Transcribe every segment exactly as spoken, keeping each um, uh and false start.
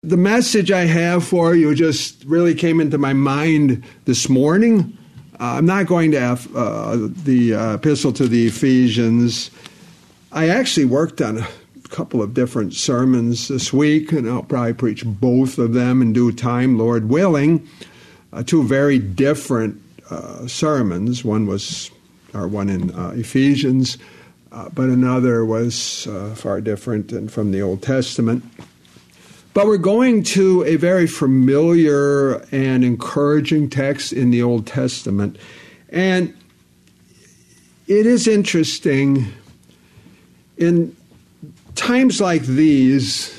The message I have for you just really came into my mind this morning. Uh, I'm not going to have uh, the uh, epistle to the Ephesians. I actually worked on a couple of different sermons this week, and I'll probably preach both of them in due time, Lord willing. Uh, two very different uh, sermons. One was, or one in uh, Ephesians, uh, but another was uh, far different and from the Old Testament. But we're going to a very familiar and encouraging text in the Old Testament. And it is interesting, in times like these,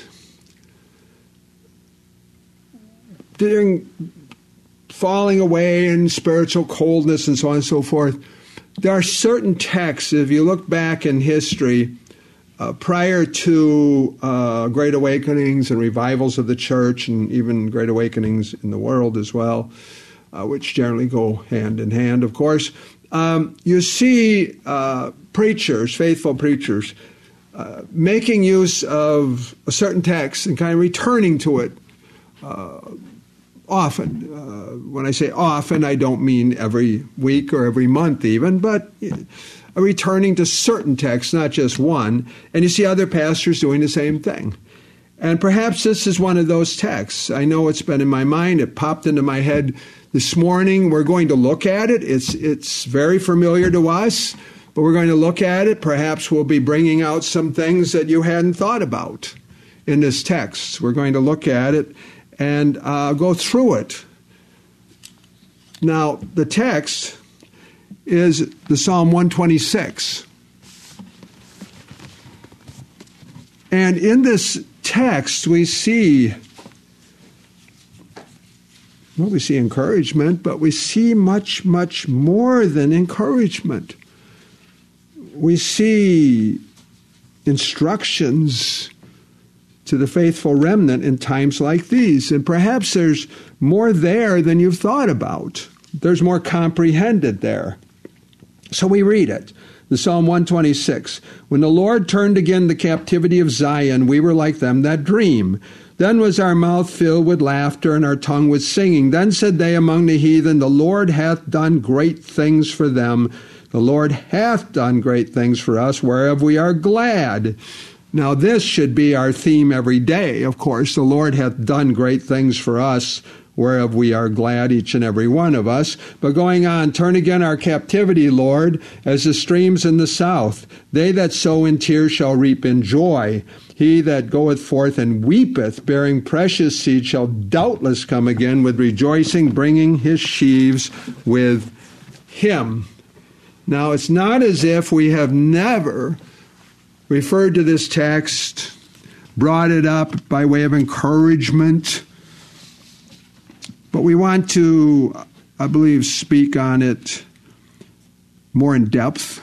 during falling away and spiritual coldness and so on and so forth, there are certain texts, if you look back in history, Uh, prior to uh, great awakenings and revivals of the church, and even great awakenings in the world as well, uh, which generally go hand in hand, of course, um, you see uh, preachers, faithful preachers, uh, making use of a certain text and kind of returning to it uh, often. Uh, when I say often, I don't mean every week or every month even, but returning to certain texts, not just one. And you see other pastors doing the same thing. And perhaps this is one of those texts. I know it's been in my mind. It popped into my head this morning. We're going to look at it. It's it's very familiar to us, but we're going to look at it. Perhaps we'll be bringing out some things that you hadn't thought about in this text. We're going to look at it and uh, go through it. Now, the text is the Psalm one twenty-six. And in this text, we see, well, we see encouragement, but we see much, much more than encouragement. We see instructions to the faithful remnant in times like these. And perhaps there's more there than you've thought about. There's more comprehended there. So we read it, the Psalm one twenty-six. When the Lord turned again the captivity of Zion, we were like them that dream. Then was our mouth filled with laughter and our tongue with singing. Then said they among the heathen, the Lord hath done great things for them. The Lord hath done great things for us, whereof we are glad. Now this should be our theme every day, of course. The Lord hath done great things for us, whereof we are glad, each and every one of us. But going on, turn again our captivity, Lord, as the streams in the south. They that sow in tears shall reap in joy. He that goeth forth and weepeth, bearing precious seed, shall doubtless come again with rejoicing, bringing his sheaves with him. Now, it's not as if we have never referred to this text, brought it up by way of encouragement, but we want to, I believe, speak on it more in depth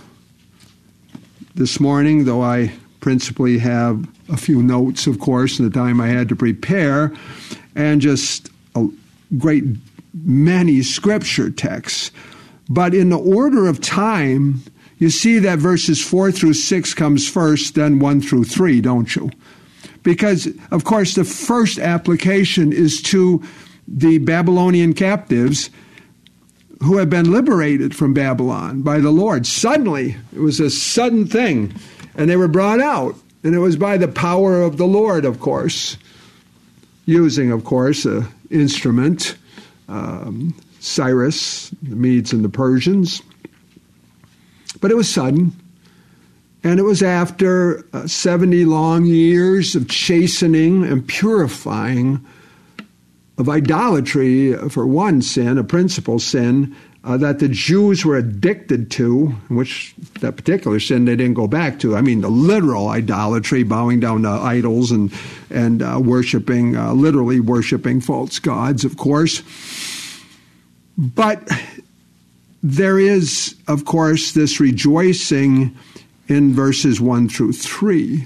this morning, though I principally have a few notes, of course, in the time I had to prepare, and just a great many scripture texts. But in the order of time, you see that verses four through six comes first, then one through three, don't you? Because, of course, the first application is to the Babylonian captives who have been liberated from Babylon by the Lord. Suddenly, it was a sudden thing, and they were brought out. And it was by the power of the Lord, of course, using, of course, an instrument, um, Cyrus, the Medes and the Persians. But it was sudden, and it was after uh, seventy long years of chastening and purifying of idolatry for one sin, a principal sin, uh, that the Jews were addicted to, which that particular sin they didn't go back to. I mean, the literal idolatry, bowing down to idols and, and uh, worshiping, uh, literally worshiping false gods, of course. But there is, of course, this rejoicing in verses one through three.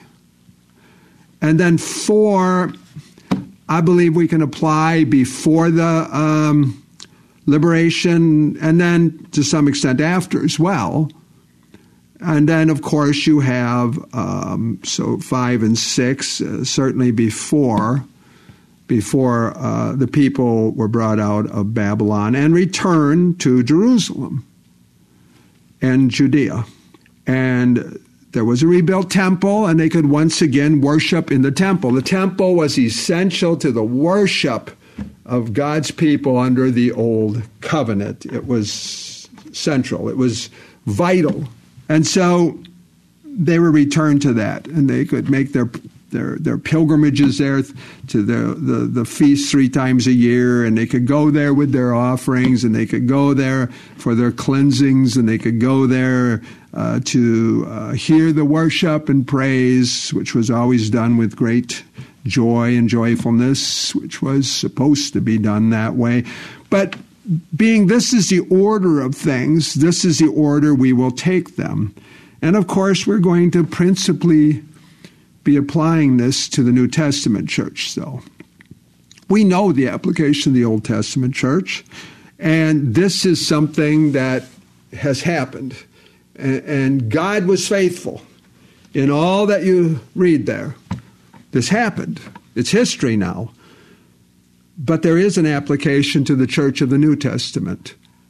And then four, I believe we can apply before the um, liberation, and then to some extent after as well. And then, of course, you have, um, so five and six, uh, certainly before before uh, the people were brought out of Babylon and returned to Jerusalem and Judea. And there was a rebuilt temple, and they could once again worship in the temple. The temple was essential to the worship of God's people under the old covenant. It was central. It was vital. And so they were returned to that, and they could make their their, their pilgrimages there to the, the, the feast three times a year, and they could go there with their offerings, and they could go there for their cleansings, and they could go there uh, to uh, hear the worship and praise, which was always done with great joy and joyfulness, which was supposed to be done that way. But being this is the order of things, this is the order we will take them. And of course, we're going to principally be applying this to the New Testament church, though. We know the application of the Old Testament church, and this is something that has happened. And God was faithful in all that you read there. This happened. It's history now. But there is an application to the church of the New Testament.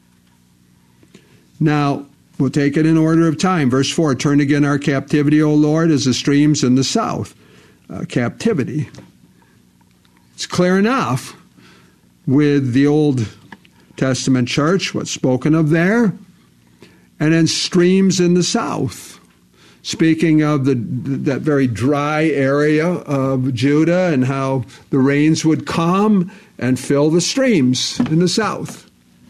Now, we'll take it in order of time. Verse four, turn again our captivity, O Lord, as the streams in the south. Uh, captivity. It's clear enough with the Old Testament church, what's spoken of there, and then streams in the south. Speaking of the that very dry area of Judah and how the rains would come and fill the streams in the south.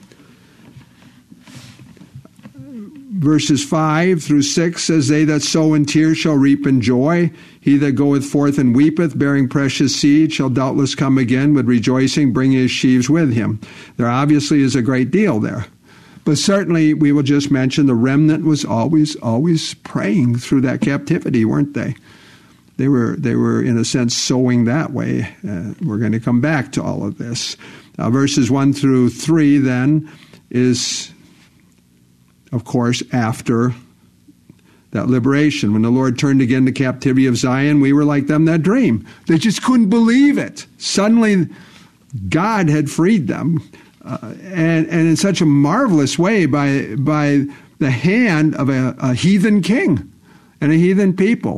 Verses five through six says, they that sow in tears shall reap in joy. He that goeth forth and weepeth, bearing precious seed, shall doubtless come again with rejoicing, bringing his sheaves with him. There obviously is a great deal there. But certainly we will just mention the remnant was always, always praying through that captivity, weren't they? They were, they were in a sense, sowing that way. Uh, we're going to come back to all of this. Uh, verses one through three, then, is, of course, after that liberation. When the Lord turned again the captivity of Zion, we were like them that dream. They just couldn't believe it. Suddenly, God had freed them. Uh, and, and in such a marvelous way by by the hand of a, a heathen king and a heathen people.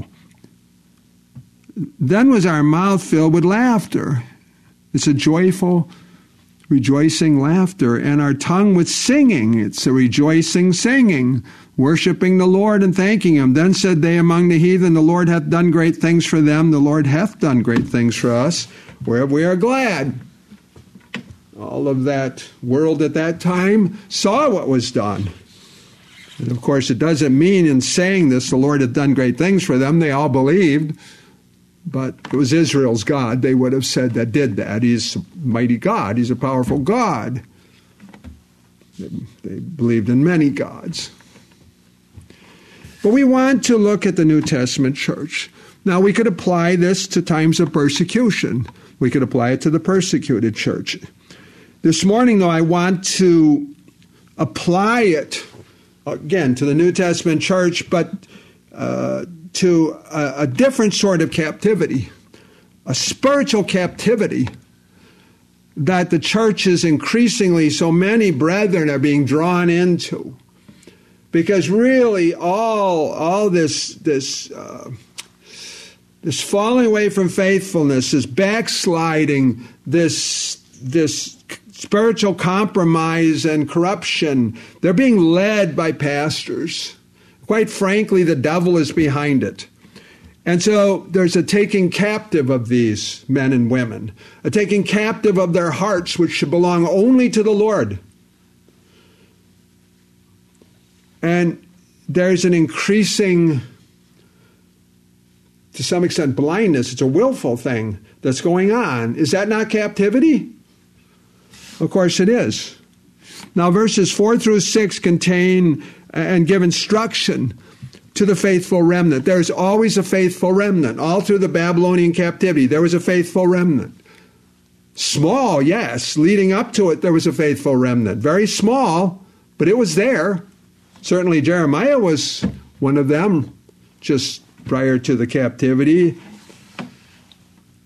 Then was our mouth filled with laughter. It's a joyful, rejoicing laughter. And our tongue with singing. It's a rejoicing singing, worshiping the Lord and thanking him. Then said they among the heathen, the Lord hath done great things for them. The Lord hath done great things for us, whereof we are glad. All of that world at that time saw what was done. And of course, it doesn't mean in saying this, the Lord had done great things for them. They all believed. But it was Israel's God, they would have said, that did that. He's a mighty God. He's a powerful God. They, they believed in many gods. But we want to look at the New Testament church. Now, we could apply this to times of persecution. We could apply it to the persecuted church. This morning, though, I want to apply it, again, to the New Testament church, but uh, to a, a different sort of captivity, a spiritual captivity that the church is increasingly, so many brethren are being drawn into. Because really, all, all this, this, uh, this falling away from faithfulness, this backsliding, this, this spiritual compromise and corruption, they're being led by pastors. Quite frankly, the devil is behind it. And so there's a taking captive of these men and women, a taking captive of their hearts, which should belong only to the Lord. And there's an increasing, to some extent, blindness. It's a willful thing that's going on. Is that not captivity? Of course it is. Now, verses four through six contain and give instruction to the faithful remnant. There's always a faithful remnant. All through the Babylonian captivity, there was a faithful remnant. Small, yes. Leading up to it, there was a faithful remnant. Very small, but it was there. Certainly Jeremiah was one of them just prior to the captivity.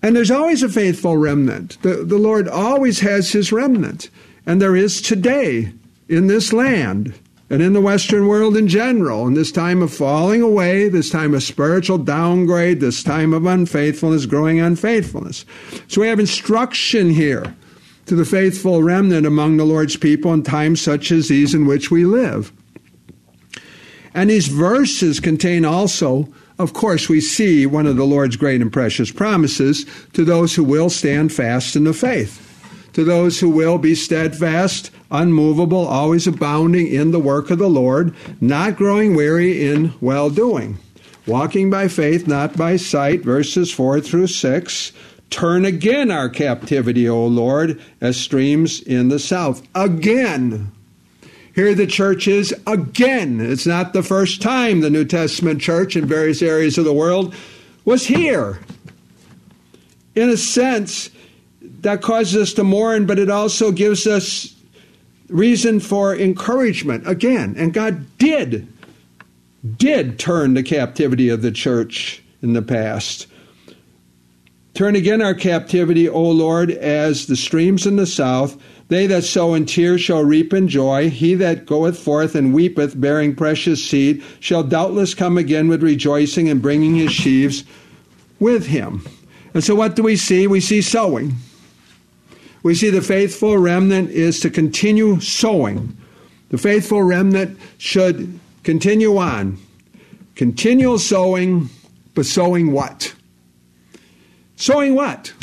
And there's always a faithful remnant. The, the Lord always has his remnant. And there is today in this land and in the Western world in general, in this time of falling away, this time of spiritual downgrade, this time of unfaithfulness, growing unfaithfulness. So we have instruction here to the faithful remnant among the Lord's people in times such as these in which we live. And these verses contain also, of course, we see one of the Lord's great and precious promises to those who will stand fast in the faith, to those who will be steadfast, unmovable, always abounding in the work of the Lord, not growing weary in well-doing, walking by faith, not by sight, verses four through six. Turn again our captivity, O Lord, as streams in the south. Again. Here the church is again. It's not the first time the New Testament church in various areas of the world was here. In a sense, that causes us to mourn, but it also gives us reason for encouragement again. And God did, did turn the captivity of the church in the past. Turn again our captivity, O Lord, as the streams in the south. They that sow in tears shall reap in joy. He that goeth forth and weepeth, bearing precious seed, shall doubtless come again with rejoicing and bringing his sheaves with him. And so what do we see? We see sowing. We see the faithful remnant is to continue sowing. The faithful remnant should continue on. Continual sowing, but sowing what? Sowing what?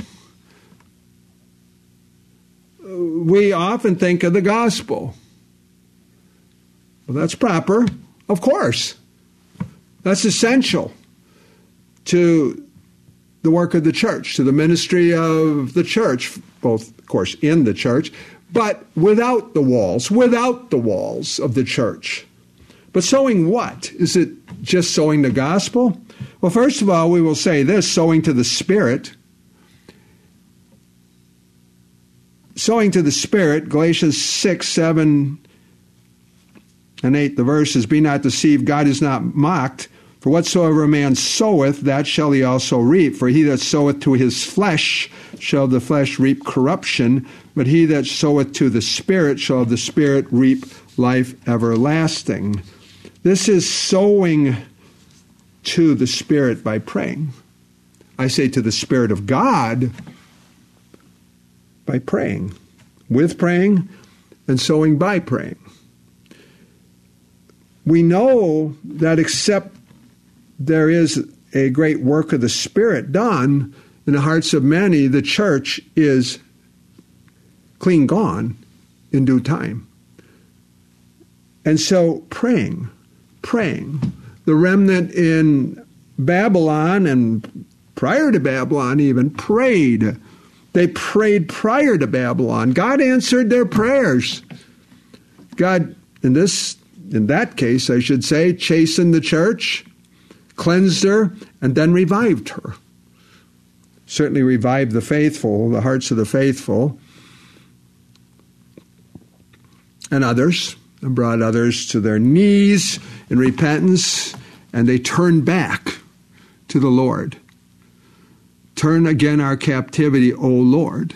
We often think of the gospel. Well, that's proper, of course. That's essential to the work of the church, to the ministry of the church, both, of course, in the church, but without the walls, without the walls of the church. But sowing what? Is it just sowing the gospel? Well, first of all, we will say this, sowing to the Spirit. Sowing to the Spirit, Galatians six, seven, and eight, the verses, be not deceived, God is not mocked. For whatsoever a man soweth, that shall he also reap. For he that soweth to his flesh shall the flesh reap corruption, but he that soweth to the Spirit shall the Spirit reap life everlasting. This is sowing to the Spirit by praying. I say to the Spirit of God by praying, with praying, and sowing by praying. We know that except there is a great work of the Spirit done in the hearts of many, the church is clean gone in due time. And so praying, praying. The remnant in Babylon and prior to Babylon even prayed. They prayed prior to Babylon. God answered their prayers. God, in this, in that case, I should say, chastened the church, cleansed her, and then revived her. Certainly revived the faithful, the hearts of the faithful, and others, and brought others to their knees in repentance, and they turned back to the Lord. Turn again our captivity, O Lord.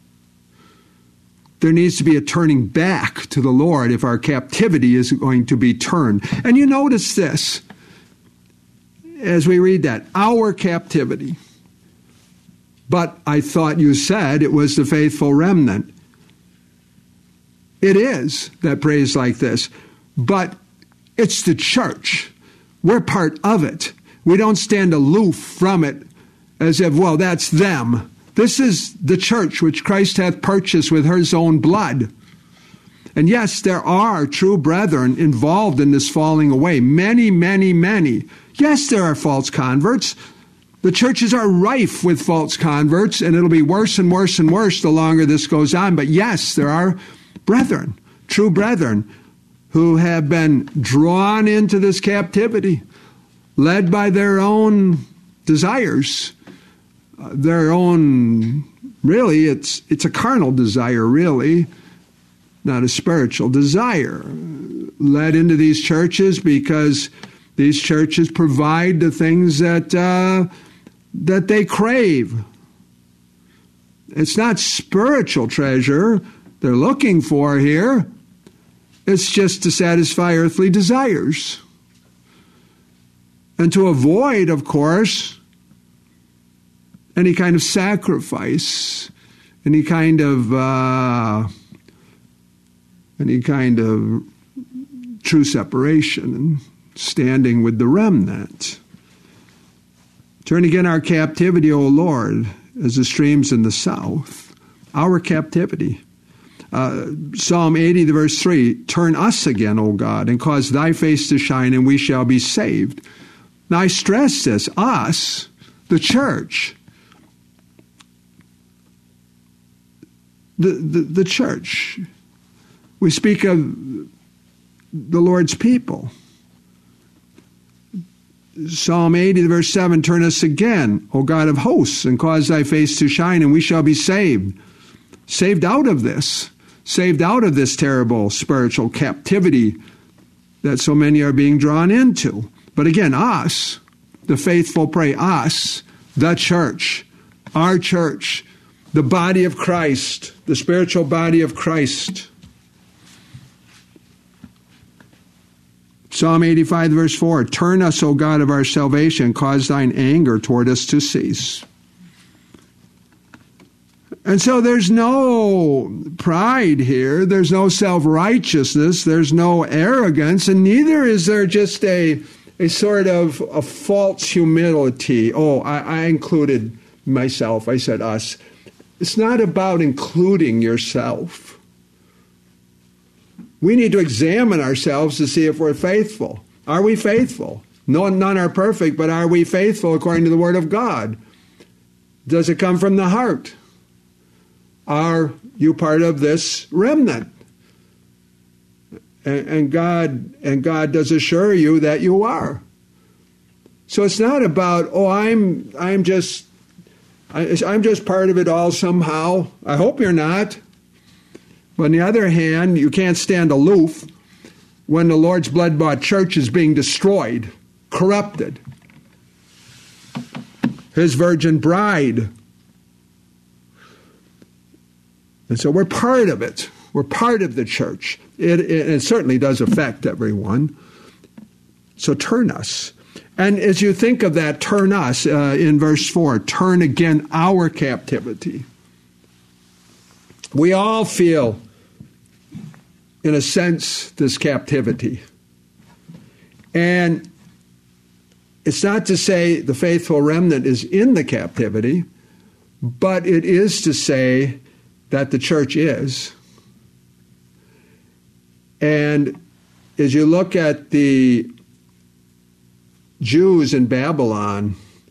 There needs to be a turning back to the Lord if our captivity is going to be turned. And you notice this as we read that, our captivity. But I thought you said it was the faithful remnant. It is that prays like this, but it's the church. We're part of it. We don't stand aloof from it as if, well, that's them. This is the church which Christ hath purchased with his own blood. And yes, there are true brethren involved in this falling away. Many, many, many. Yes, there are false converts. The churches are rife with false converts, and it'll be worse and worse and worse the longer this goes on. But yes, there are brethren, true brethren, who have been drawn into this captivity, led by their own desires, uh, their own, really, it's it's a carnal desire, really, not a spiritual desire, led into these churches because these churches provide the things that uh, that they crave, It's not spiritual treasure they're looking for here. It's just to satisfy earthly desires. And to avoid, of course, any kind of sacrifice, any kind of uh, any kind of true separation and standing with the remnant. Turn again our captivity, O Lord, as the streams in the south. Our captivity. Uh, Psalm eighty, the verse three, turn us again, O God, and cause thy face to shine, and we shall be saved. Now I stress this, us, the church. The, the, the church. We speak of the Lord's people. Psalm eighty, verse seven, turn us again, O God of hosts, and cause thy face to shine, and we shall be saved. Saved out of this. Saved out of this terrible spiritual captivity that so many are being drawn into. But again, us, the faithful pray, us, the church, our church, the body of Christ, the spiritual body of Christ. Psalm eighty-five, verse four, turn us, O God of our salvation, cause thine anger toward us to cease. And so there's no pride here, there's no self-righteousness, there's no arrogance, and neither is there just a, a sort of a false humility. Oh, I, I included myself, I said us. It's not about including yourself. We need to examine ourselves to see if we're faithful. Are we faithful? No, none are perfect, but are we faithful according to the Word of God? Does it come from the heart? Are you part of this remnant? And, and God and God does assure you that you are. So it's not about, oh, I'm I'm just I'm just part of it all somehow. I hope you're not. But on the other hand, you can't stand aloof when the Lord's blood-bought church is being destroyed, corrupted. His virgin bride. And so we're part of it. We're part of the church. It, it, it certainly does affect everyone. So turn us. And as you think of that, turn us, uh, in verse four, turn again our captivity. We all feel, in a sense, this captivity. And it's not to say the faithful remnant is in the captivity, but it is to say that the church is. And as you look at the Jews in Babylon,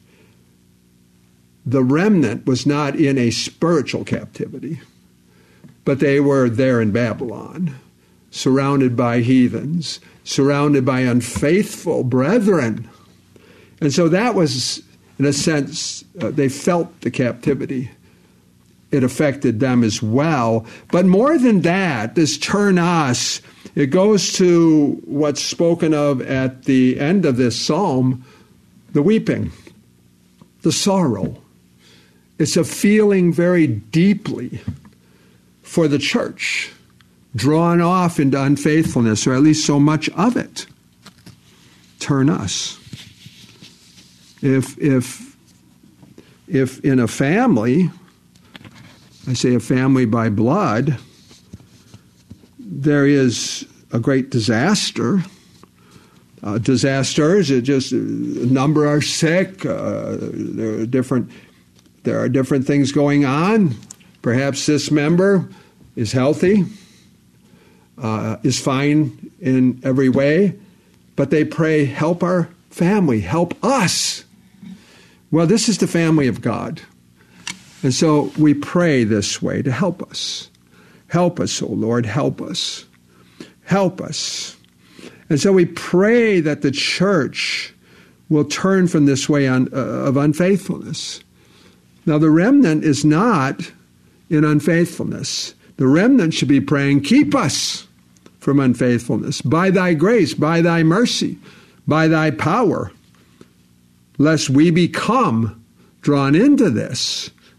the remnant was not in a spiritual captivity, but they were there in Babylon, surrounded by heathens, surrounded by unfaithful brethren. And so that was, in a sense, uh, they felt the captivity. It affected them as well. But more than that, this turn us, it goes to what's spoken of at the end of this psalm, the weeping, the sorrow. It's a feeling very deeply for the church, drawn off into unfaithfulness, or at least so much of it. Turn us. If, if, if in a family, I say a family by blood, there is a great disaster. Uh, disasters, it just a number are sick. Uh, there are different. There are different things going on. Perhaps this member is healthy, uh, is fine in every way, but they pray, "Help our family, help us." Well, this is the family of God. And so we pray this way to help us. Help us, O Lord, help us. Help us. And so we pray that the church will turn from this way on, uh, of unfaithfulness. Now, the remnant is not in unfaithfulness. The remnant should be praying, keep us from unfaithfulness by thy grace, by thy mercy, by thy power, lest we become drawn into this.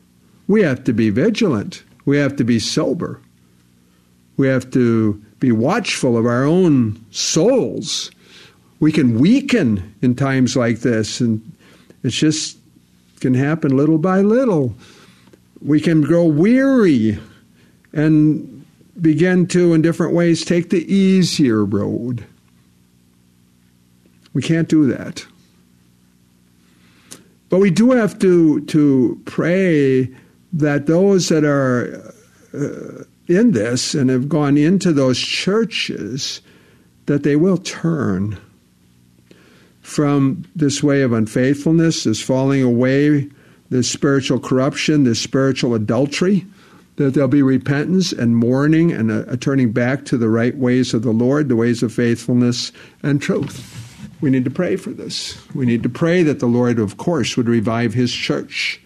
we have to be vigilant. We have to be sober. We have to be watchful of our own souls. We can weaken in times like this, and it's just can happen little by little. We can grow weary and begin to, in different ways, take the easier road. We can't do that. But we do have to, to pray that those that are uh, in this and have gone into those churches, that they will turn from this way of unfaithfulness, this falling away, this spiritual corruption, this spiritual adultery, that there'll be repentance and mourning and a, a turning back to the right ways of the Lord, the ways of faithfulness and truth. We need to pray for this. We need to pray that the Lord, of course, would revive his church.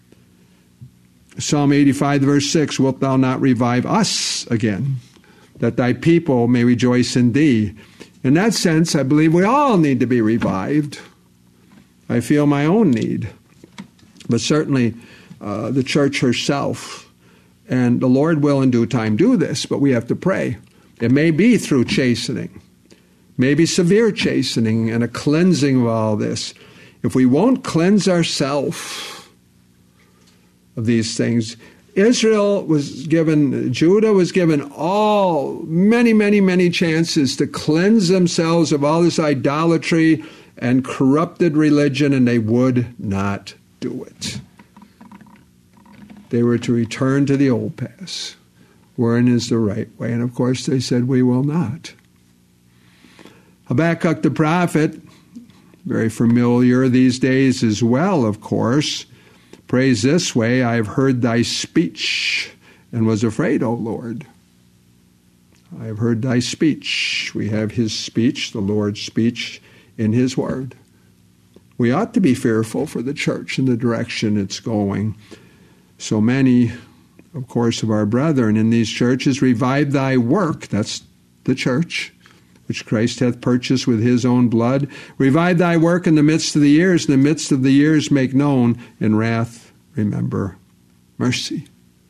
Psalm eighty-five, verse six, wilt thou not revive us again, that thy people may rejoice in thee? In that sense, I believe we all need to be revived. I feel my own need. But certainly uh, the church herself, and the Lord will in due time do this, but we have to pray. It may be through chastening, maybe severe chastening and a cleansing of all this. If we won't cleanse ourselves of these things, Israel was given, Judah was given all, many, many, many chances to cleanse themselves of all this idolatry and corrupted religion, and they would not do it. They were to return to the old paths, wherein is the right way. And of course they said, we will not. Habakkuk the prophet, very familiar these days as well, of course, prays this way, I have heard thy speech and was afraid, O Lord. I have heard thy speech. We have his speech, the Lord's speech, in his word. We ought to be fearful for the church and the direction it's going. So many, of course, of our brethren in these churches, revive thy work, that's the church, which Christ hath purchased with his own blood. Revive thy work in the midst of the years. In the midst of the years make known. In wrath remember mercy.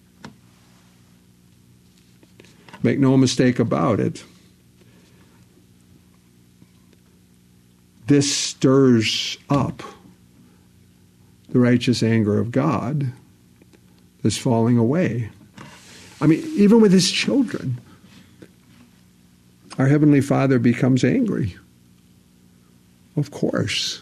Make no mistake about it. This stirs up the righteous anger of God that's falling away. I mean, even with his children, our Heavenly Father becomes angry. Of course.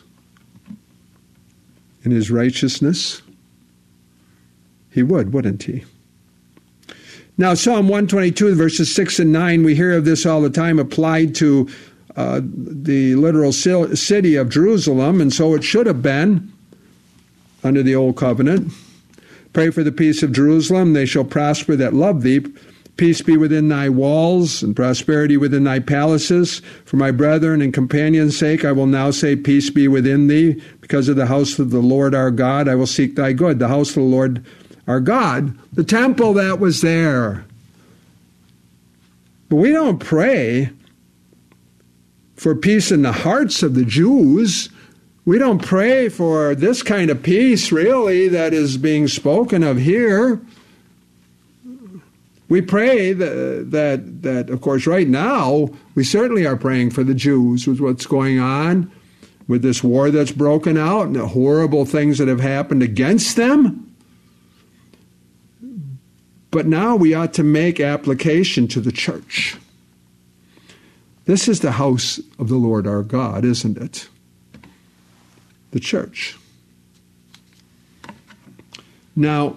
In his righteousness, he would, wouldn't he? Now, Psalm one twenty-two, verses six and nine, we hear of this all the time applied to uh, the literal city of Jerusalem, and so it should have been under the Old Covenant. Pray for the peace of Jerusalem. They shall prosper that love thee. Peace be within thy walls, and prosperity within thy palaces. For my brethren and companions' sake, I will now say, peace be within thee. Because of the house of the Lord our God, I will seek thy good. The house of the Lord our God, the temple that was there. But we don't pray for peace in the hearts of the Jews. We don't pray for this kind of peace, really, that is being spoken of here. We pray that, that, that, of course, right now, we certainly are praying for the Jews with what's going on, with this war that's broken out and the horrible things that have happened against them. But now we ought to make application to the church. This is the house of the Lord our God, isn't it? The church. Now,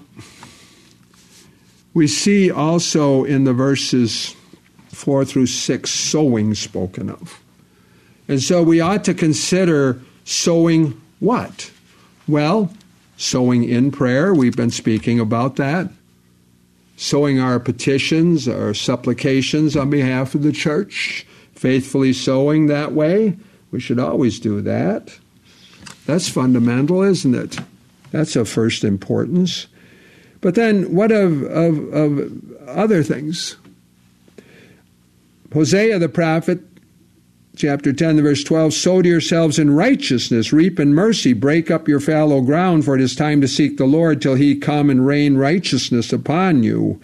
we see also in the verses four through six sowing spoken of. And so we ought to consider sowing what? Well, sowing in prayer. We've been speaking about that. Sowing our petitions, our supplications on behalf of the church. Faithfully sowing that way. We should always do that. That's fundamental, isn't it? That's of first importance. But then what of, of, of other things? Hosea the prophet chapter ten, verse twelve, sow to yourselves in righteousness, reap in mercy, break up your fallow ground, for it is time to seek the Lord till he come and rain righteousness upon you.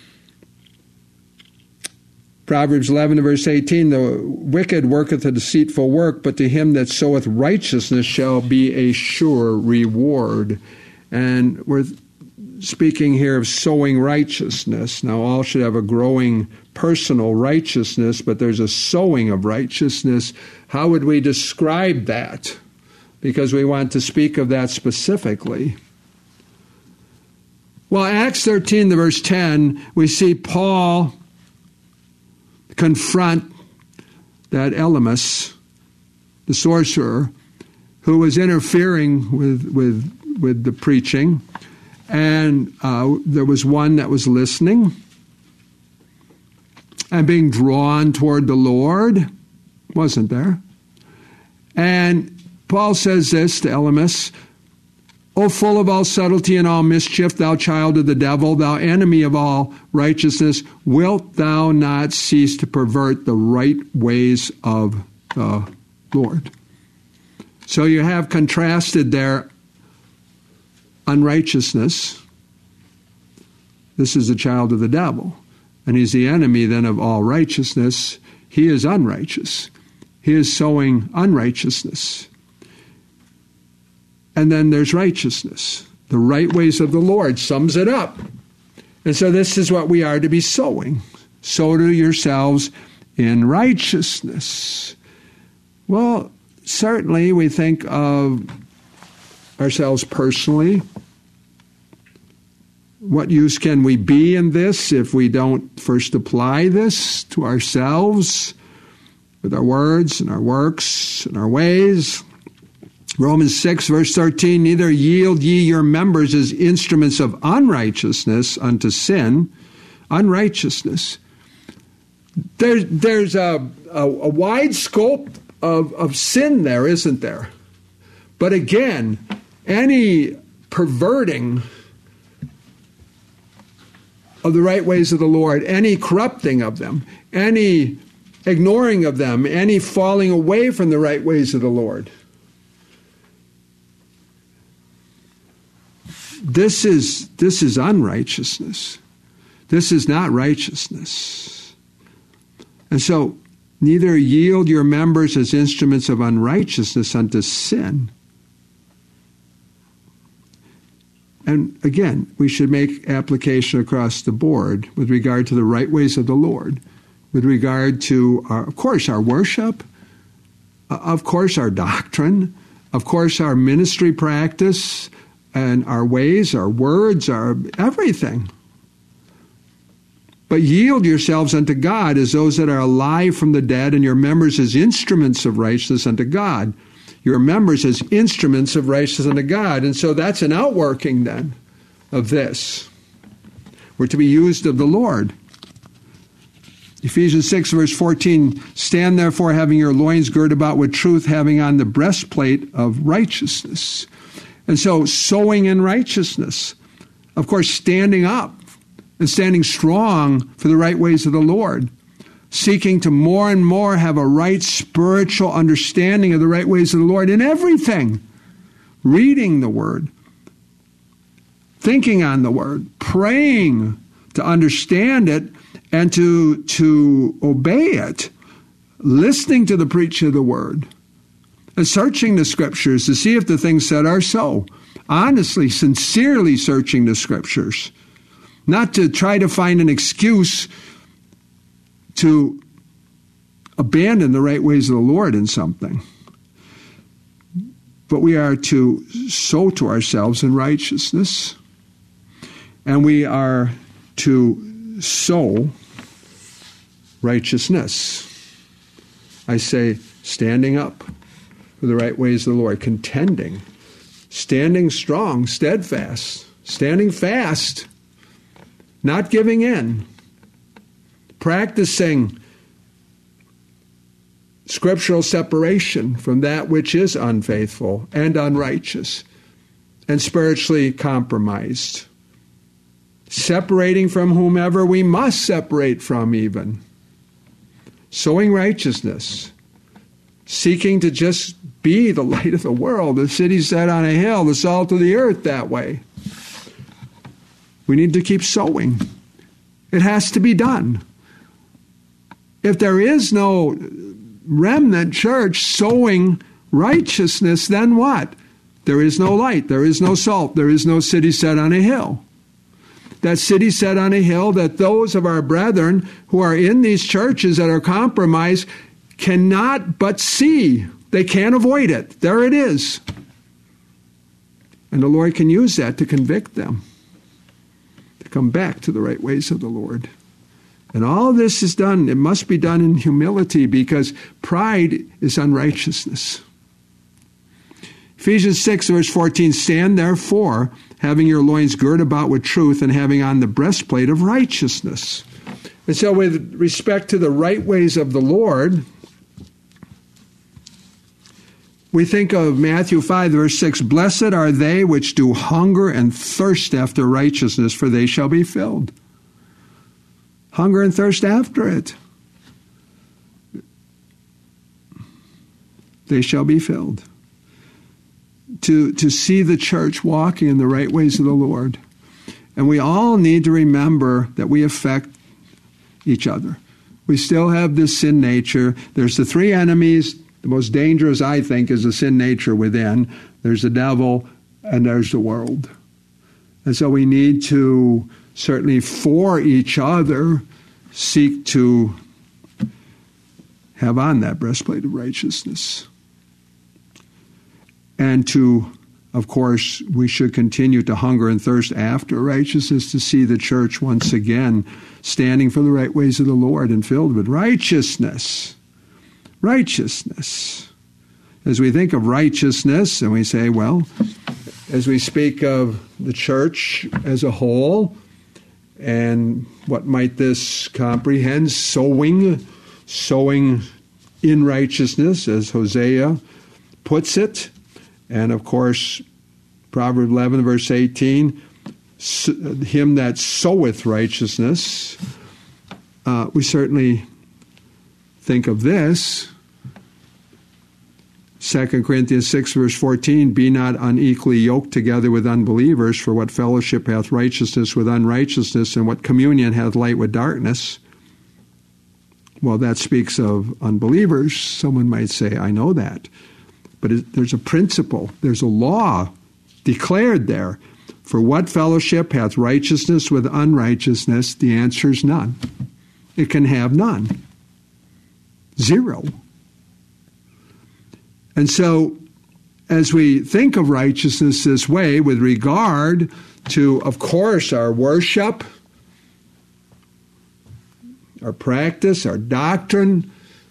Proverbs eleven, verse eighteen, the wicked worketh a deceitful work, but to him that soweth righteousness shall be a sure reward. And we're speaking here of sowing righteousness. Now, all should have a growing personal righteousness, but there's a sowing of righteousness. How would we describe that? Because we want to speak of that specifically. Well, Acts thirteen, the verse ten, we see Paul confront that Elymas, the sorcerer, who was interfering with with with the preaching. And uh, there was one that was listening and being drawn toward the Lord, wasn't there? And Paul says this to Elymas, O full of all subtlety and all mischief, thou child of the devil, thou enemy of all righteousness, wilt thou not cease to pervert the right ways of the Lord? So you have contrasted there unrighteousness. This is the child of the devil, and he's the enemy then of all righteousness. He is unrighteous. He is sowing unrighteousness. And then there's righteousness. The right ways of the Lord sums it up. And so this is what we are to be sowing. Sow to yourselves in righteousness. Well, certainly we think of ourselves personally. What use can we be in this if we don't first apply this to ourselves with our words and our works and our ways? Romans six, verse thirteen, neither yield ye your members as instruments of unrighteousness unto sin. Unrighteousness. There, there's a, a, a wide scope of, of sin there, isn't there? But again, any perverting of the right ways of the Lord, any corrupting of them, any ignoring of them, any falling away from the right ways of the Lord, This is this is unrighteousness. This is not righteousness. And so, neither yield your members as instruments of unrighteousness unto sin. And again, we should make application across the board with regard to the right ways of the Lord, with regard to, our, of course, our worship, of course, our doctrine, of course, our ministry practice, and our ways, our words, our everything. But yield yourselves unto God as those that are alive from the dead, and your members as instruments of righteousness unto God. Your members as instruments of righteousness unto God. And so that's an outworking then of this. We're to be used of the Lord. Ephesians six, verse fourteen, stand therefore having your loins girt about with truth, having on the breastplate of righteousness. And so sowing in righteousness, of course, standing up and standing strong for the right ways of the Lord, seeking to more and more have a right spiritual understanding of the right ways of the Lord in everything, reading the Word, thinking on the Word, praying to understand it and to, to obey it, listening to the preaching of the Word, and searching the Scriptures to see if the things said are so. Honestly, sincerely searching the Scriptures. Not to try to find an excuse to abandon the right ways of the Lord in something. But we are to sow to ourselves in righteousness. And we are to sow righteousness. I say, standing up for the right ways of the Lord, contending, standing strong, steadfast, standing fast, not giving in, practicing scriptural separation from that which is unfaithful and unrighteous and spiritually compromised, separating from whomever we must separate from even, sowing righteousness, seeking to just be the light of the world, the city set on a hill, the salt of the earth that way. We need to keep sowing. It has to be done. If there is no remnant church sowing righteousness, then what? There is no light, there is no salt, there is no city set on a hill. That city set on a hill that those of our brethren who are in these churches that are compromised cannot but see. They can't avoid it. There it is. And the Lord can use that to convict them, to come back to the right ways of the Lord. And all this is done, it must be done in humility, because pride is unrighteousness. Ephesians six, verse fourteen, stand therefore, having your loins girt about with truth, and having on the breastplate of righteousness. And so with respect to the right ways of the Lord, we think of Matthew five, verse six, blessed are they which do hunger and thirst after righteousness, for they shall be filled. Hunger and thirst after it. They shall be filled. To, to see the church walking in the right ways of the Lord. And we all need to remember that we affect each other. We still have this sin nature. There's the three enemies. The most dangerous, I think, is the sin nature within. There's the devil, and there's the world. And so we need to, certainly for each other, seek to have on that breastplate of righteousness. And to, of course, we should continue to hunger and thirst after righteousness, to see the church once again standing for the right ways of the Lord and filled with righteousness. Righteousness. As we think of righteousness, and we say, well, as we speak of the church as a whole, and what might this comprehend? Sowing, sowing in righteousness, as Hosea puts it. And of course, Proverbs eleven, verse eighteen, him that soweth righteousness. Uh, we certainly think of this. Second Corinthians six, verse fourteen, be not unequally yoked together with unbelievers, for what fellowship hath righteousness with unrighteousness, and what communion hath light with darkness? Well, that speaks of unbelievers. Someone might say, I know that. But it, there's a principle, there's a law declared there. For what fellowship hath righteousness with unrighteousness? The answer is none. It can have none. Zero. And so, as we think of righteousness this way, with regard to, of course, our worship, our practice, our doctrine,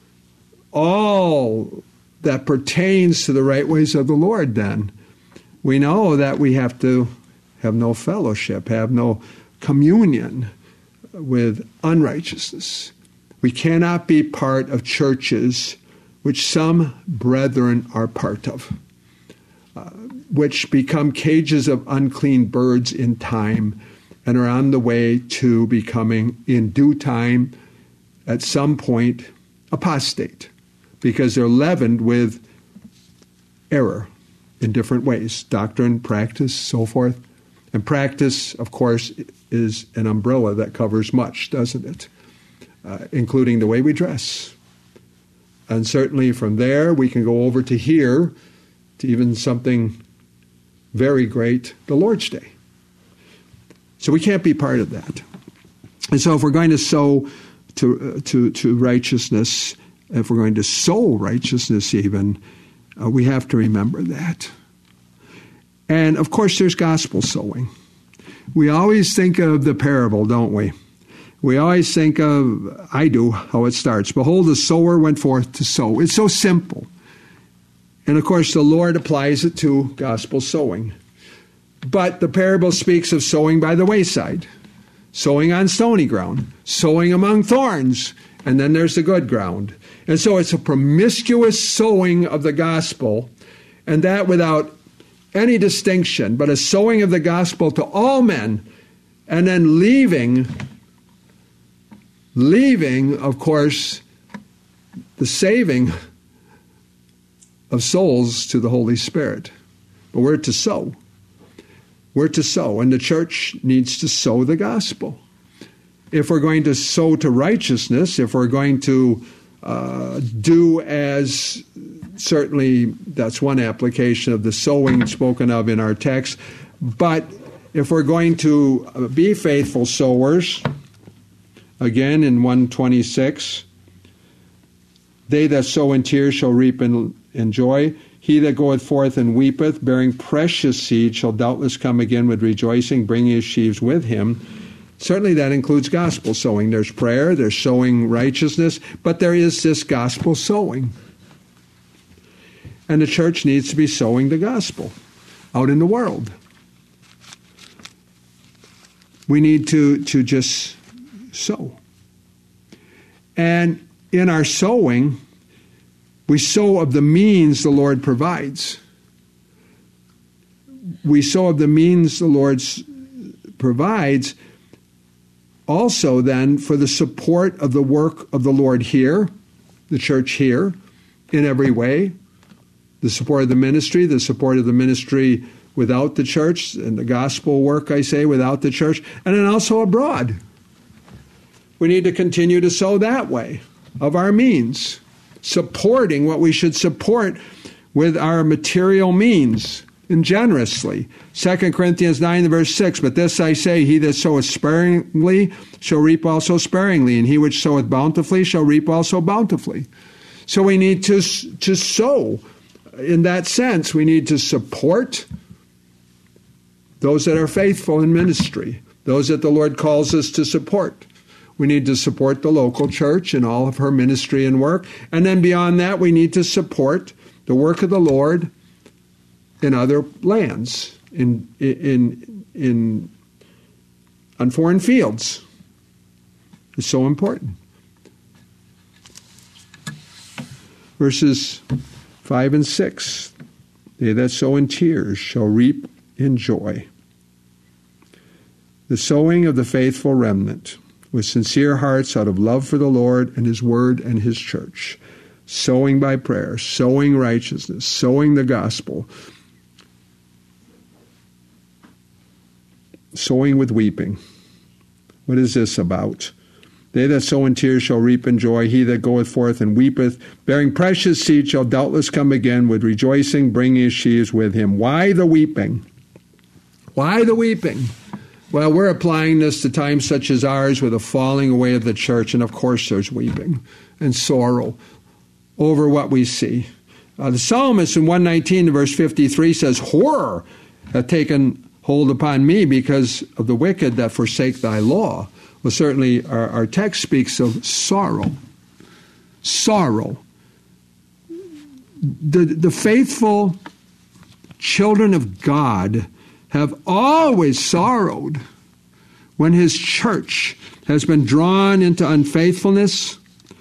all that pertains to the right ways of the Lord, then we know that we have to have no fellowship, have no communion with unrighteousness. We cannot be part of churches which some brethren are part of, uh, which become cages of unclean birds in time and are on the way to becoming, in due time, at some point, apostate, because they're leavened with error in different ways, doctrine, practice, so forth. And practice, of course, is an umbrella that covers much, doesn't it? Uh, including the way we dress. And certainly from there, we can go over to here, to even something very great, the Lord's Day. So we can't be part of that. And so if we're going to sow to, uh, to, to righteousness, if we're going to sow righteousness even, uh, we have to remember that. And, of course, there's gospel sowing. We always think of the parable, don't we? We always think of, I do, how it starts. Behold, the sower went forth to sow. It's so simple. And, of course, the Lord applies it to gospel sowing. But the parable speaks of sowing by the wayside, sowing on stony ground, sowing among thorns, and then there's the good ground. And so it's a promiscuous sowing of the gospel, and that without any distinction, but a sowing of the gospel to all men, and then leaving, leaving, of course, the saving of souls to the Holy Spirit. But we're to sow. We're to sow, and the church needs to sow the gospel. If we're going to sow to righteousness, if we're going to uh, do as, certainly that's one application of the sowing spoken of in our text, but if we're going to be faithful sowers, again in one twenty-six, they that sow in tears shall reap in, in joy. He that goeth forth and weepeth, bearing precious seed, shall doubtless come again with rejoicing, bringing his sheaves with him. Certainly that includes gospel sowing. There's prayer, there's sowing righteousness, but there is this gospel sowing. And the church needs to be sowing the gospel out in the world. We need to, to just sow. And in our sowing, we sow of the means the Lord provides. We sow of the means the Lord provides also then for the support of the work of the Lord here, the church here, in every way. The support of the ministry, the support of the ministry without the church, and the gospel work, I say, without the church, and then also abroad. We need to continue to sow that way of our means, supporting what we should support with our material means and generously. Second Corinthians nine, verse six, but this I say, he that soweth sparingly shall reap also sparingly, and he which soweth bountifully shall reap also bountifully. So we need to, to sow. In that sense, we need to support those that are faithful in ministry, those that the Lord calls us to support. We need to support the local church in all of her ministry and work. And then beyond that, we need to support the work of the Lord in other lands, in in in on foreign fields. It's so important. Verses five and six. They that sow in tears shall reap in joy. The sowing of the faithful remnant, with sincere hearts out of love for the Lord and his word and his church. Sowing by prayer, sowing righteousness, sowing the gospel. Sowing with weeping. What is this about? They that sow in tears shall reap in joy. He that goeth forth and weepeth, bearing precious seed, shall doubtless come again with rejoicing, bringing his sheaves with him. Why the weeping? Why the weeping? Well, we're applying this to times such as ours with a falling away of the church, and of course there's weeping and sorrow over what we see. Uh, the psalmist in one nineteen, verse fifty-three says, horror hath taken hold upon me because of the wicked that forsake thy law. Well, certainly our, our text speaks of sorrow. Sorrow. The, the faithful children of God have always sorrowed when his church has been drawn into unfaithfulness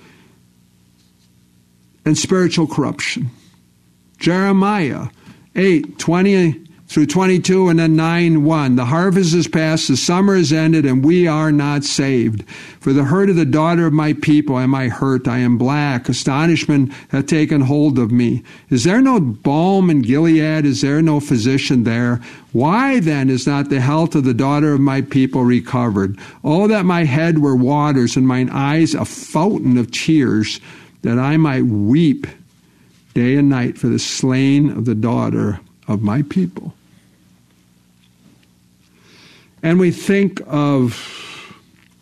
and spiritual corruption. Jeremiah eight, twenty through twenty-two, and then nine, one. The harvest is past, the summer is ended, and we are not saved. For the hurt of the daughter of my people am I hurt. I am black. Astonishment hath taken hold of me. Is there no balm in Gilead? Is there no physician there? Why then is not the health of the daughter of my people recovered? Oh, that my head were waters, and mine eyes a fountain of tears, that I might weep day and night for the slain of the daughter of my people. And we think of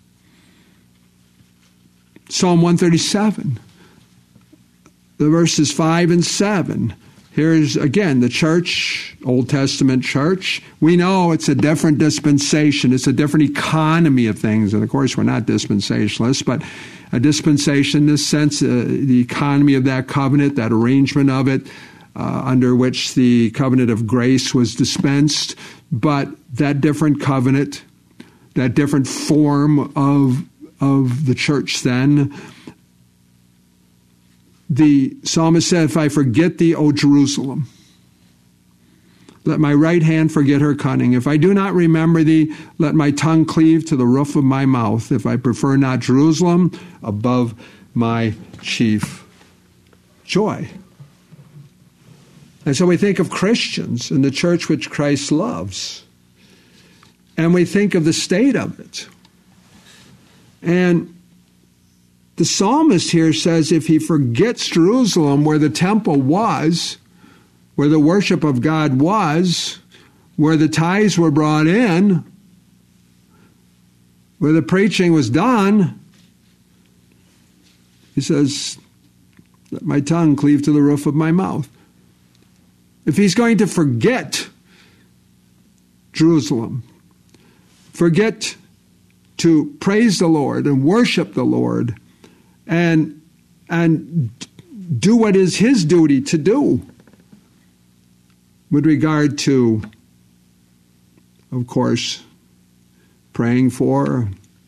Psalm one thirty-seven, the verses five and seven. Here's, again, the church, Old Testament church. We know it's a different dispensation. It's a different economy of things. And, of course, we're not dispensationalists, but a dispensation in this sense, uh, the economy of that covenant, that arrangement of it, uh, under which the covenant of grace was dispensed. But that different covenant, that different form of, of the church then, the psalmist said, if I forget thee, O Jerusalem, let my right hand forget her cunning. If I do not remember thee, let my tongue cleave to the roof of my mouth. If I prefer not Jerusalem above my chief joy. And so we think of Christians and the church which Christ loves. And we think of the state of it. And the psalmist here says if he forgets Jerusalem, where the temple was, where the worship of God was, where the tithes were brought in, where the preaching was done, he says, let my tongue cleave to the roof of my mouth. If he's going to forget Jerusalem, forget to praise the Lord and worship the Lord and, and do what is his duty to do with regard to, of course, praying for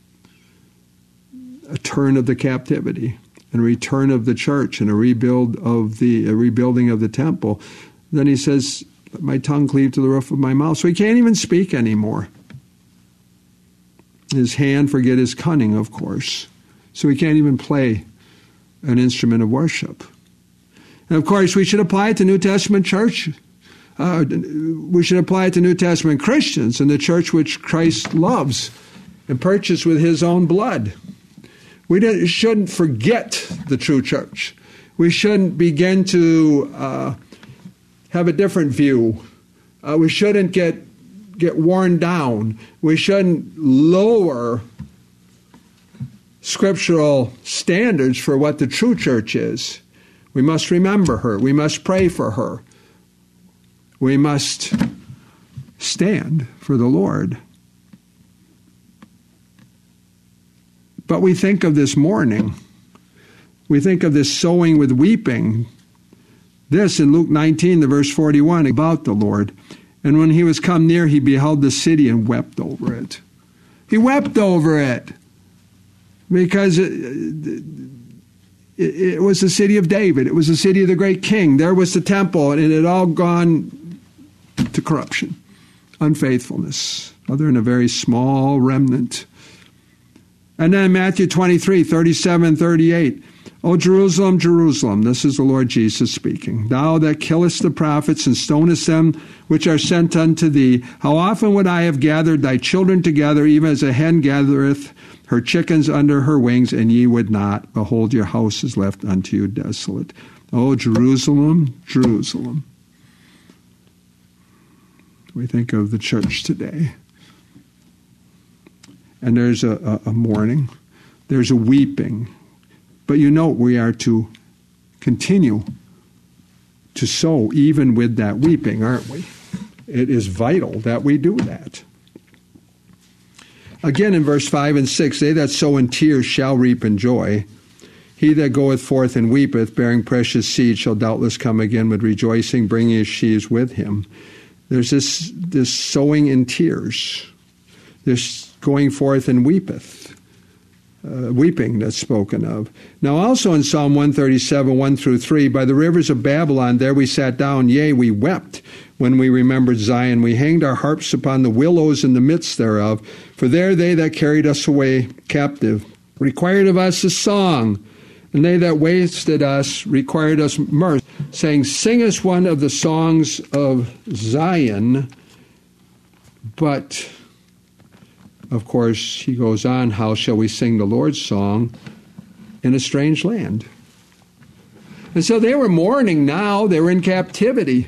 a turn of the captivity and a return of the church and a rebuild of the a rebuilding of the temple, then he says, let my tongue cleave to the roof of my mouth. So he can't even speak anymore. His hand forget his cunning, of course. So he can't even play an instrument of worship. And of course, we should apply it to New Testament church. Uh, we should apply it to New Testament Christians and the church which Christ loves and purchased with his own blood. We shouldn't forget the true church. We shouldn't begin to uh, have a different view. Uh, we shouldn't get get worn down. We shouldn't lower scriptural standards for what the true church is. We must remember her. We must pray for her. We must stand for the Lord. But we think of this mourning. We think of this sowing with weeping. This in Luke nineteen, the verse forty-one, about the Lord. And when he was come near, he beheld the city and wept over it. He wept over it because it, it, it was the city of David. It was the city of the great king. There was the temple, and it had all gone to corruption, unfaithfulness, other than a very small remnant. And then Matthew twenty-three, thirty-seven, thirty-eight. O Jerusalem, Jerusalem, this is the Lord Jesus speaking. Thou that killest the prophets and stonest them which are sent unto thee, how often would I have gathered thy children together, even as a hen gathereth her chickens under her wings, and ye would not. Behold, your house is left unto you desolate. O Jerusalem, Jerusalem. We think of the church today. And there's a, a, a mourning. There's a weeping. But you know we are to continue to sow even with that weeping, aren't we? It is vital that we do that. Again in verse five and six, they that sow in tears shall reap in joy. He that goeth forth and weepeth, bearing precious seed, shall doubtless come again with rejoicing, bringing his sheaves with him. There's this, this sowing in tears. This going forth and weepeth. Uh, weeping that's spoken of. Now also in Psalm one thirty-seven, one through three, by the rivers of Babylon, there we sat down, yea, we wept when we remembered Zion. We hanged our harps upon the willows in the midst thereof. For there they that carried us away captive required of us a song, and they that wasted us required us mirth, saying, sing us one of the songs of Zion. But of course, he goes on, how shall we sing the Lord's song in a strange land? And so they were mourning now. They were in captivity.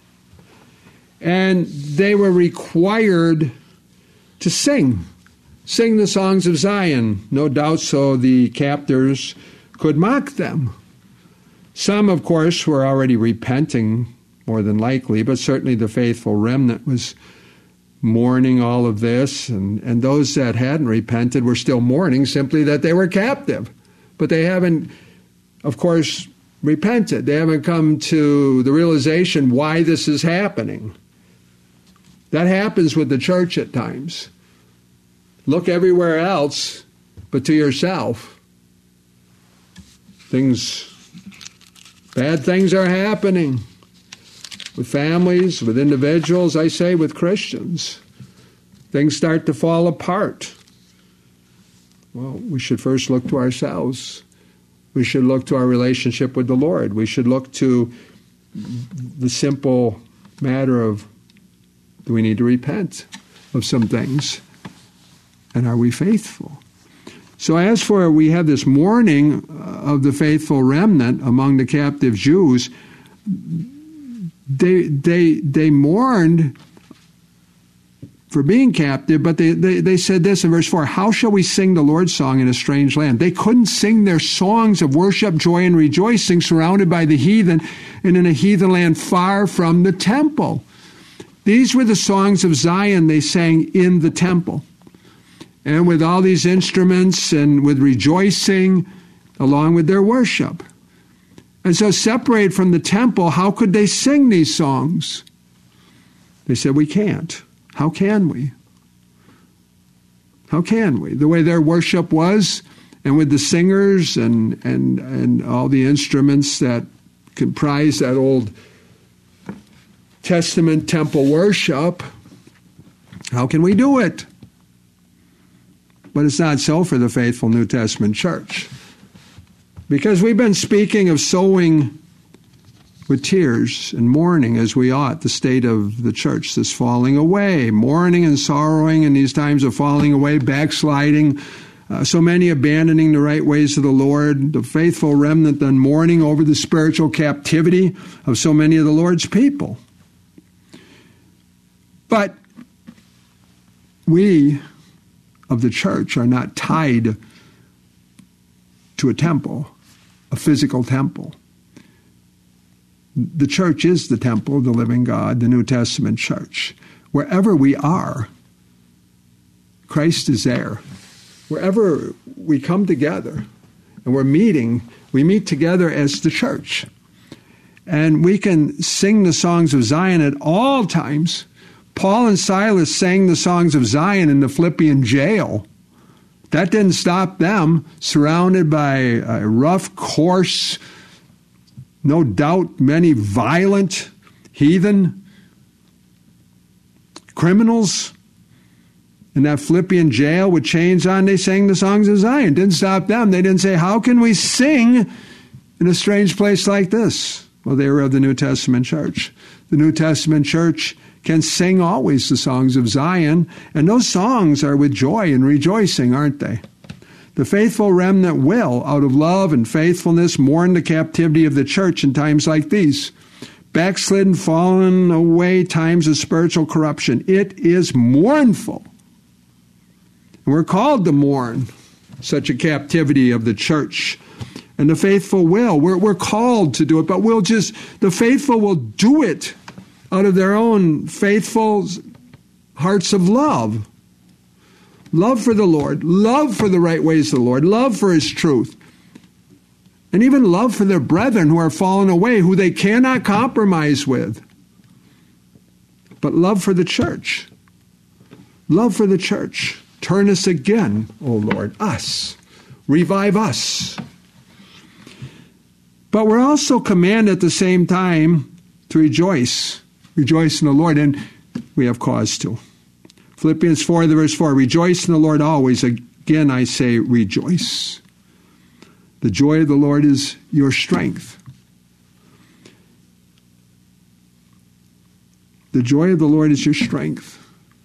And they were required to sing. Sing the songs of Zion. No doubt so the captors could mock them. Some, of course, were already repenting, more than likely, but certainly the faithful remnant was mourning all of this, and, and those that hadn't repented were still mourning simply that they were captive. But they haven't, of course, repented. They haven't come to the realization why this is happening. That happens with the church at times. Look everywhere else but to yourself. Things, bad things are happening. With families, with individuals, I say with Christians. Things start to fall apart. Well, we should first look to ourselves. We should look to our relationship with the Lord. We should look to the simple matter of, do we need to repent of some things? And are we faithful? So as for, we have this mourning of the faithful remnant among the captive Jews. They they they mourned for being captive, but they, they, they said this in verse four, how shall we sing the Lord's song in a strange land? They couldn't sing their songs of worship, joy, and rejoicing surrounded by the heathen and in a heathen land far from the temple. These were the songs of Zion they sang in the temple. And with all these instruments and with rejoicing along with their worship. And so separated from the temple, how could they sing these songs? They said, we can't. How can we? How can we? The way their worship was, and with the singers and and and all the instruments that comprise that Old Testament temple worship, how can we do it? But it's not so for the faithful New Testament church. Because we've been speaking of sowing with tears and mourning as we ought, the state of the church, this falling away, mourning and sorrowing in these times of falling away, backsliding, uh, so many abandoning the right ways of the Lord, the faithful remnant then mourning over the spiritual captivity of so many of the Lord's people. But we of the church are not tied to a temple, a physical temple. The church is the temple of the living God, the New Testament church. Wherever we are, Christ is there. Wherever we come together and we're meeting, we meet together as the church. And we can sing the songs of Zion at all times. Paul and Silas sang the songs of Zion in the Philippian jail. That didn't stop them, surrounded by a rough, coarse, no doubt many violent heathen criminals in that Philippian jail with chains on. They sang the songs of Zion. Didn't stop them. They didn't say, how can we sing in a strange place like this? Well, they were of the New Testament church. The New Testament church can sing always the songs of Zion, and those songs are with joy and rejoicing, aren't they? The faithful remnant will, out of love and faithfulness, mourn the captivity of the church in times like these. Backslidden, fallen away times of spiritual corruption. It is mournful. And we're called to mourn such a captivity of the church. And the faithful will. We're, we're called to do it, but we'll just, the faithful will do it out of their own faithful hearts of love. Love for the Lord, love for the right ways of the Lord, love for His truth, and even love for their brethren who are fallen away, who they cannot compromise with. But love for the church. Love for the church. Turn us again, O Lord, us. Revive us. But we're also commanded at the same time to rejoice. Rejoice in the Lord, and we have cause to. Philippians four, the verse four, rejoice in the Lord always. Again, I say rejoice. The joy of the Lord is your strength. The joy of the Lord is your strength.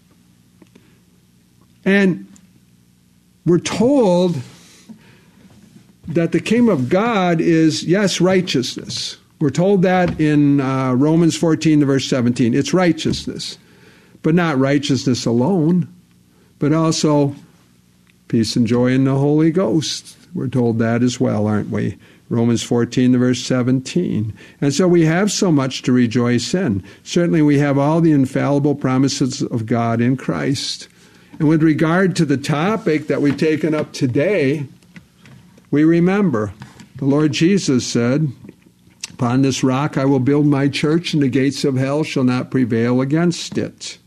And we're told that the kingdom of God is, yes, righteousness. We're told that in uh, Romans fourteen, verse seventeen. It's righteousness, but not righteousness alone, but also peace and joy in the Holy Ghost. We're told that as well, aren't we? Romans fourteen, verse seventeen. And so we have so much to rejoice in. Certainly we have all the infallible promises of God in Christ. And with regard to the topic that we've taken up today, we remember the Lord Jesus said, upon this rock I will build my church, and the gates of hell shall not prevail against it.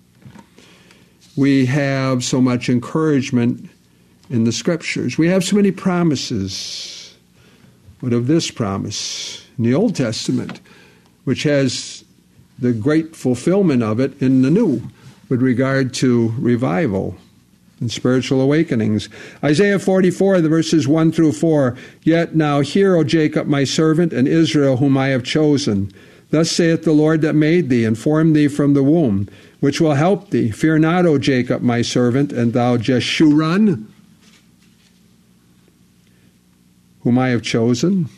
We have so much encouragement in the Scriptures. We have so many promises. But of this promise in the Old Testament, which has the great fulfillment of it in the New, with regard to revival and spiritual awakenings. Isaiah forty-four, the verses one through four. Yet now hear, O Jacob, my servant, and Israel, whom I have chosen. Thus saith the Lord that made thee, and formed thee from the womb, which will help thee. Fear not, O Jacob, my servant, and thou Jeshurun, whom I have chosen.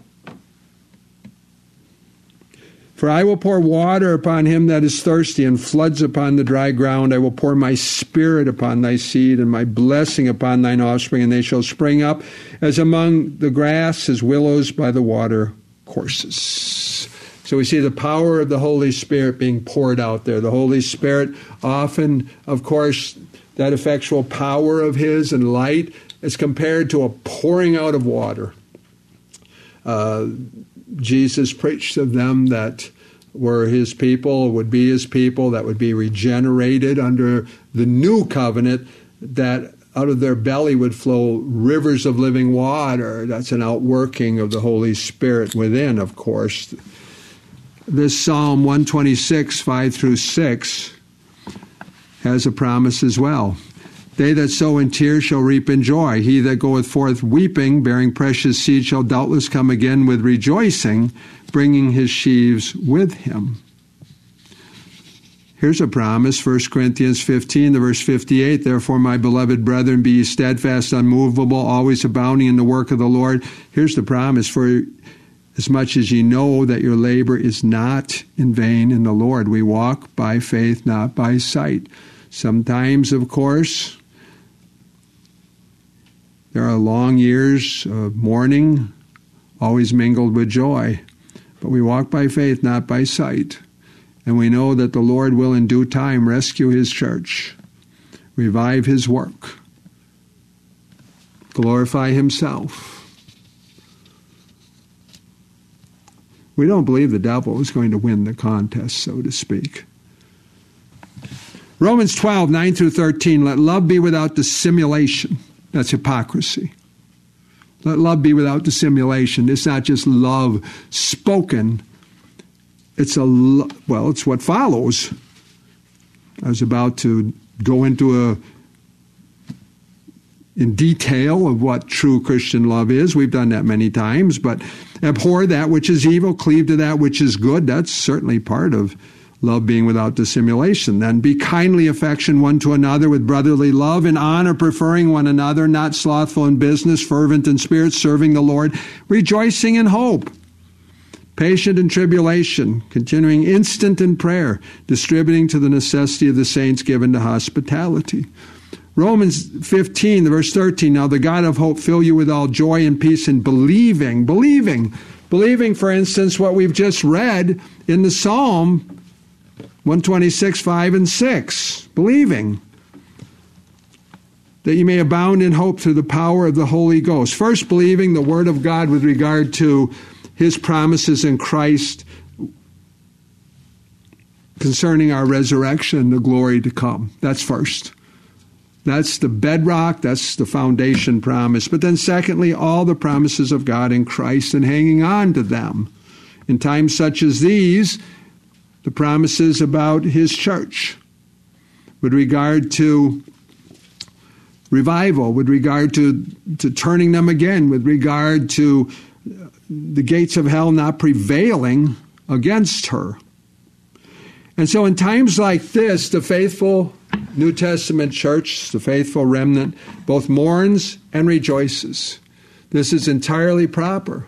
For I will pour water upon him that is thirsty, and floods upon the dry ground. I will pour my spirit upon thy seed, and my blessing upon thine offspring, and they shall spring up as among the grass, as willows by the water courses. So we see the power of the Holy Spirit being poured out there. The Holy Spirit often, of course, that effectual power of his and light is compared to a pouring out of water. Uh, Jesus preached of them that were his people, would be his people, that would be regenerated under the new covenant, that out of their belly would flow rivers of living water. That's an outworking of the Holy Spirit within, of course. This Psalm one twenty-six, five through six, has a promise as well. They that sow in tears shall reap in joy. He that goeth forth weeping, bearing precious seed, shall doubtless come again with rejoicing, bringing his sheaves with him. Here's a promise, First Corinthians fifteen, the verse fifty-eight. Therefore, my beloved brethren, be ye steadfast, unmovable, always abounding in the work of the Lord. Here's the promise, for as much as ye know that your labor is not in vain in the Lord. We walk by faith, not by sight. Sometimes, of course, there are long years of mourning, always mingled with joy. But we walk by faith, not by sight. And we know that the Lord will in due time rescue his church, revive his work, glorify himself. We don't believe the devil is going to win the contest, so to speak. Romans twelve, nine through thirteen, let love be without dissimulation. That's hypocrisy. Let love be without dissimulation. It's not just love spoken. It's a, lo- well, it's what follows. I was about to go into a, in detail of what true Christian love is. We've done that many times, but abhor that which is evil, cleave to that which is good. That's certainly part of love being without dissimulation. Then be kindly affection one to another with brotherly love, in honor preferring one another, not slothful in business, fervent in spirit, serving the Lord, rejoicing in hope, patient in tribulation, continuing instant in prayer, distributing to the necessity of the saints, given to hospitality. Romans fifteen, the verse thirteen, now the God of hope fill you with all joy and peace in believing, believing, believing, for instance, what we've just read in the Psalm one twenty-six, five and six, believing that you may abound in hope through the power of the Holy Ghost. First, believing the Word of God with regard to his promises in Christ concerning our resurrection, the glory to come. That's first. That's the bedrock, that's the foundation promise. But then secondly, all the promises of God in Christ and hanging on to them. In times such as these, the promises about his church with regard to revival, with regard to, to turning them again, with regard to the gates of hell not prevailing against her. And so in times like this, the faithful New Testament church, the faithful remnant, both mourns and rejoices. This is entirely proper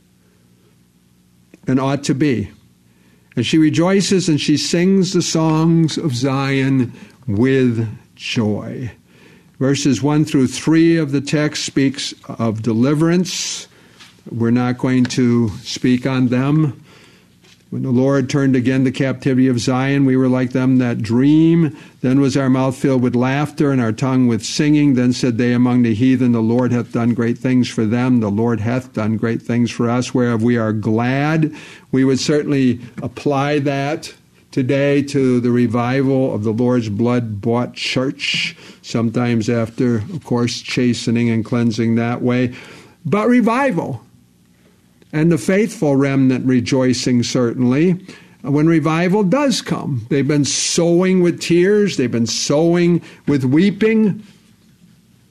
and ought to be. And she rejoices and she sings the songs of Zion with joy. Verses one through three of the text speaks of deliverance. We're not going to speak on them. When the Lord turned again the captivity of Zion, we were like them that dream. Then was our mouth filled with laughter and our tongue with singing. Then said they among the heathen, the Lord hath done great things for them. The Lord hath done great things for us, whereof we are glad. We would certainly apply that today to the revival of the Lord's blood-bought church, sometimes after, of course, chastening and cleansing that way. But revival. And the faithful remnant rejoicing, certainly, when revival does come. They've been sowing with tears. They've been sowing with weeping.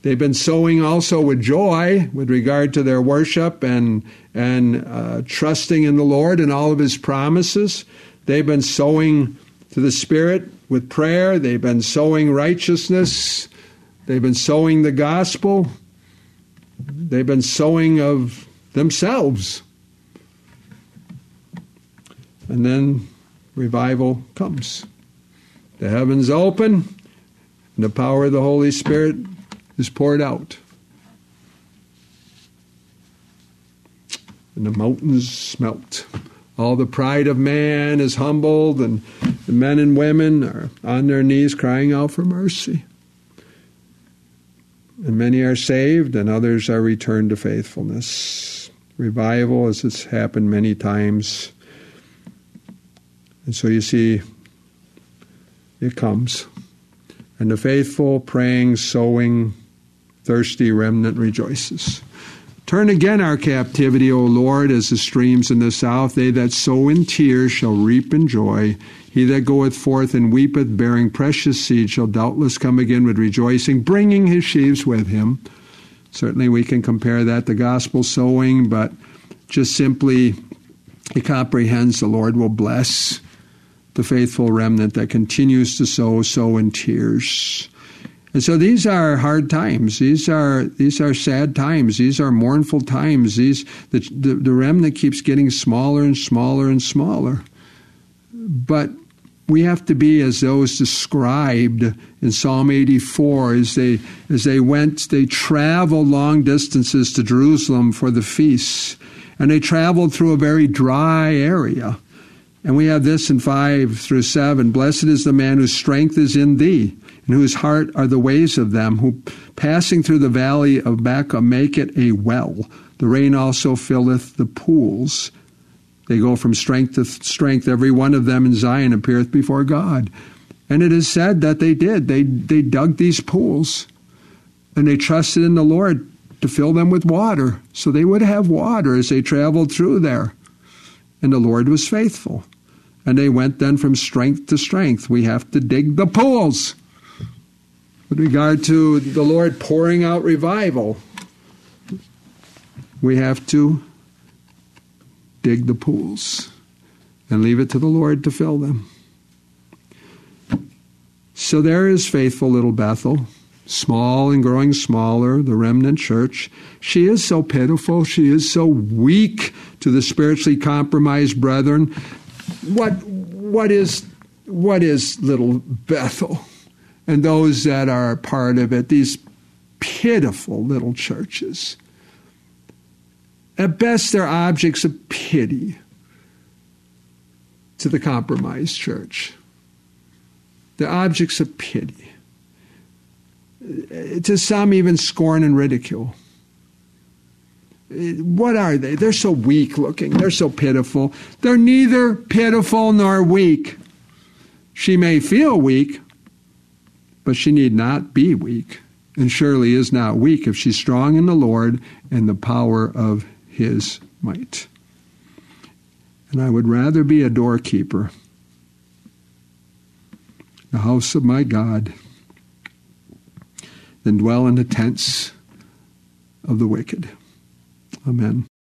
They've been sowing also with joy with regard to their worship and, and uh, trusting in the Lord and all of His promises. They've been sowing to the Spirit with prayer. They've been sowing righteousness. They've been sowing the gospel. They've been sowing of themselves. And then revival comes. The heavens open, and the power of the Holy Spirit is poured out. And the mountains melt. All the pride of man is humbled, and the men and women are on their knees crying out for mercy. And many are saved, and others are returned to faithfulness. Revival, as it's happened many times. And so you see, it comes. And the faithful, praying, sowing, thirsty remnant rejoices. Turn again our captivity, O Lord, as the streams in the south. They that sow in tears shall reap in joy. He that goeth forth and weepeth, bearing precious seed, shall doubtless come again with rejoicing, bringing his sheaves with him. Certainly we can compare that to gospel sowing, but just simply it comprehends the Lord will bless the faithful remnant that continues to sow, sow in tears. And so these are hard times. These are these are sad times. These are mournful times. These the, the, the remnant keeps getting smaller and smaller and smaller. But we have to be as those described in Psalm eighty-four, as they as they went, they traveled long distances to Jerusalem for the feasts, and they traveled through a very dry area. And we have this in five through seven. Blessed is the man whose strength is in thee, and whose heart are the ways of them, who passing through the valley of Baca make it a well. The rain also filleth the pools. They go from strength to strength. Every one of them in Zion appeareth before God. And it is said that they did. They, they dug these pools, and they trusted in the Lord to fill them with water, so they would have water as they traveled through there. And the Lord was faithful. And they went then from strength to strength. We have to dig the pools. With regard to the Lord pouring out revival, we have to dig the pools and leave it to the Lord to fill them. So there is faithful little Bethel, small and growing smaller, the remnant church. She is so pitiful. She is so weak to the spiritually compromised brethren. What, what is, what is little Bethel? And those that are part of it, these pitiful little churches. At best, they're objects of pity to the compromised church. They're objects of pity. To some, even scorn and ridicule. What are they? They're so weak looking. They're so pitiful. They're neither pitiful nor weak. She may feel weak, but she need not be weak, and surely is not weak if she's strong in the Lord and the power of His might. And I would rather be a doorkeeper, the house of my God, than dwell in the tents of the wicked. Amen.